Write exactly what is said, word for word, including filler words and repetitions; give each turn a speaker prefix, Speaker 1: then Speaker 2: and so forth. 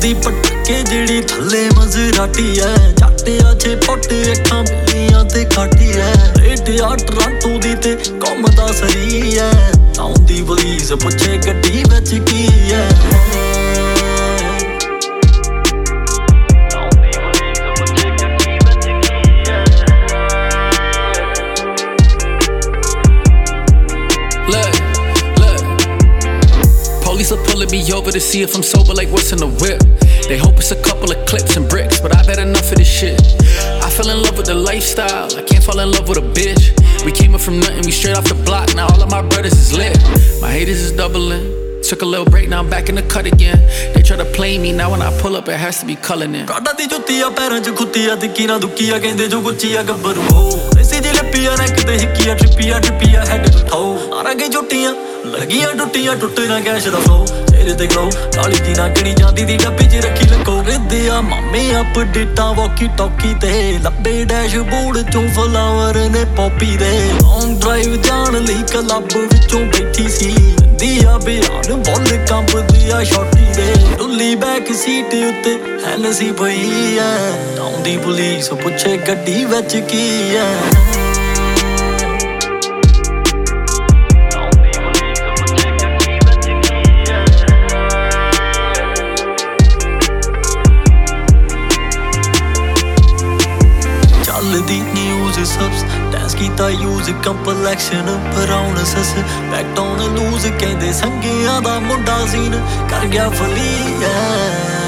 Speaker 1: चलाउंदी पटके जिहड़ी थल्ले मजराटी है जट्टिया छे फुट अखां बिल्लियां ते काटी है रेट आ टरांटो दी ते घुमदा सरी है आउंदी पुलीस पुछे गड्डी विच की है
Speaker 2: Police are pulling me over to see if I'm sober, like what's in the whip. They hope it's a couple of clips and bricks, but I've had enough of this shit. I fell in love with the lifestyle, I can't fall in love with a bitch. We came up from nothing, we straight off the block, now all of my brothers is lit. My haters is doubling, took a little break, now I'm back in the cut again. They try to play me, now when I pull up it has to be culling in.
Speaker 1: Prada di juttiya पैरां च खुत्तिया दिक्की ना दुक्किया कहंदे जो गुच्चिया गब्बरू हो ऐसी जी लप्पिया ना किते हिक्किया ट्रिपिया ट्रिपिया had उठाओ आरा गई जुट्टियां लगियां टुट्टियां टुट्टे ना कैश दा फ्लो तेरे ते ग्लो काली जी ना किणी जांदी दी डब्बी च रखी लको रिद्दिया मामे अपडेटां वॉकी टॉकी ते लब्बे डैशबोर्ड चों फ्लावर ने पॉपी दे लॉन्ग ड्राइव जान लई क्लब विचों बैठी सी दिया बयान बोल कंबदी आ शॉटी दे डुल्ली बैक सीट उत्ते हैनसी पई है आउंदी पुलिस पुछे गड्डी विच की है ਚੱਲਦੀ ਨਿਊਜ਼ ਸਬਸ ਡੈਂਸ ਕੀਤਾ ਯੂਜ਼ ਕੰਪਲੈਕਸ਼ਨ ਬਰਾਊਨ ਸਸ ਬੈਕ ਡਾਊਨ ਲੂਜ਼ ਕਹਿੰਦੇ ਸੰਗਿਆਂ ਦਾ ਮੁੰਡਾ ਸੀਨ ਕਰ ਗਿਆ ਫਲੀ